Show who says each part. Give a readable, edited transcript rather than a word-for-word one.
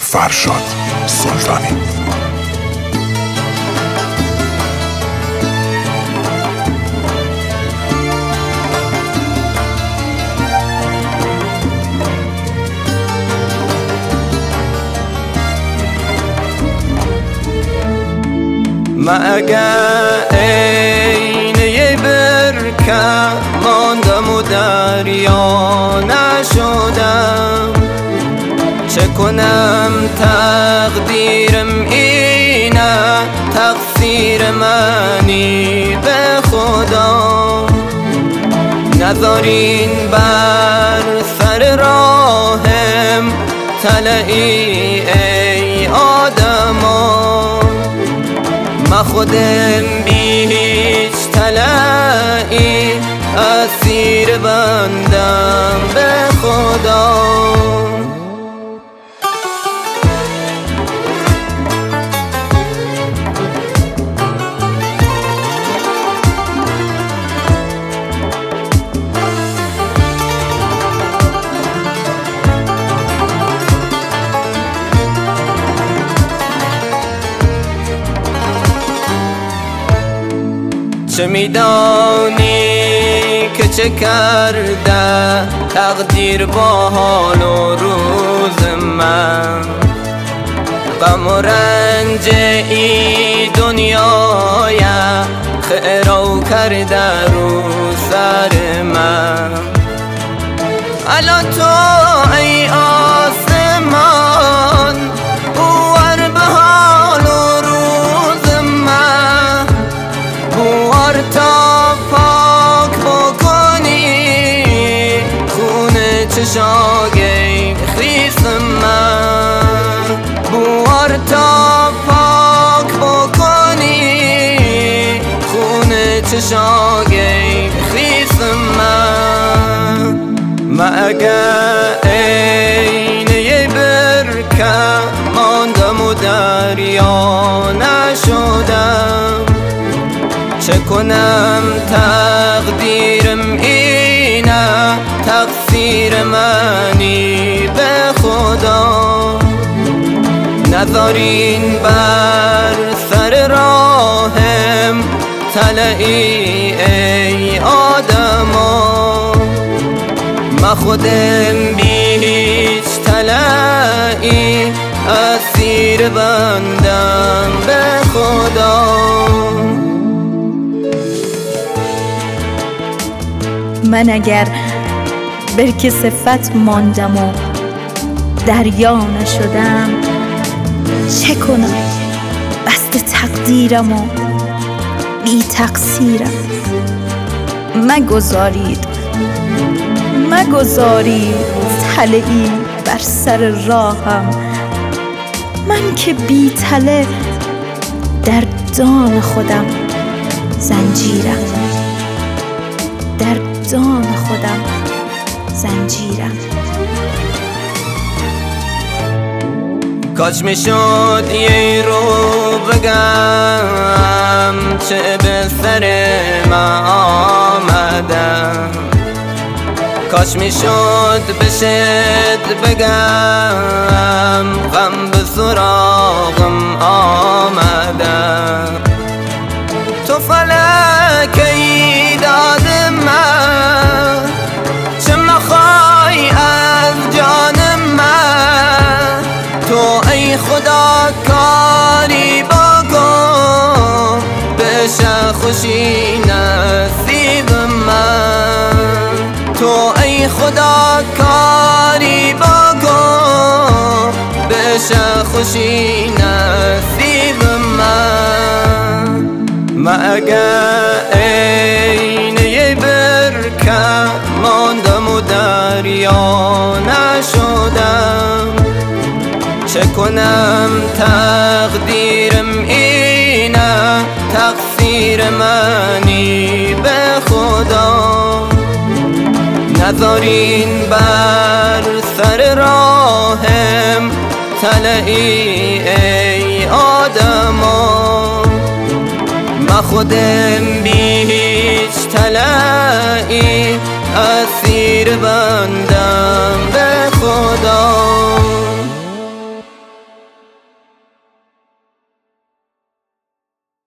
Speaker 1: فرشاد سلطانی.
Speaker 2: من اگر عینه برکه ماندم و دریا نشدم، چه کنم تقدیرم اینه، تقصیر منی به خدا. نذارین بر سر راهم طلعی ای آدما، من خودم بی هیچ طلعی اسیر بندم به خدا. چه میدانی که چه کرده تقدیر با حال و روز من، غم و رنج ای دنیای خیرو کرده رو سر من. الان تو ای آسمان بوار به حال و روز من، بوار تا پاک بکنی خونه چشاگه خیس من، بوار تا پاک بکنی خونه چشاگه خیس من. من اگر عینه برکه ماندم و دریا نشدم، چه کنم تقدیرم اینه، تقصیر منی به خدا. نذارین بر سر راهم طلعی ای آدما، من خودم بی هیچ طلعی اسیر بندم به خدا.
Speaker 3: من اگر برک صفت ماندم و دریا نشدم، چه کنم بسته تقدیرم و بی تقصیرم. مگذارید طلعی بر سر راهم، من که بی طلع در دام خودم زنجیرم، در دام خودم زنجیرم.
Speaker 2: کاش میشد یه رو بگم چه به سر من آمدم، کاش میشد بشد بگم غم به سراغم آمدم. تو فلکی داد من، چه مخوای از جان من، تو ای خدا کاری بکن بشه خوشی نصیب من، تو ای خدا کاری بکن بشه خوشی نصیب من. من اگر عینه برکه ماندم و دریا نشدم، چه کنم تقدیرم اینه، تقصیر منی به خدا. نذارین بر سر راهم طلعی ای آدما، من خودم بی هیچ طلعی اسیر بندم به خدا.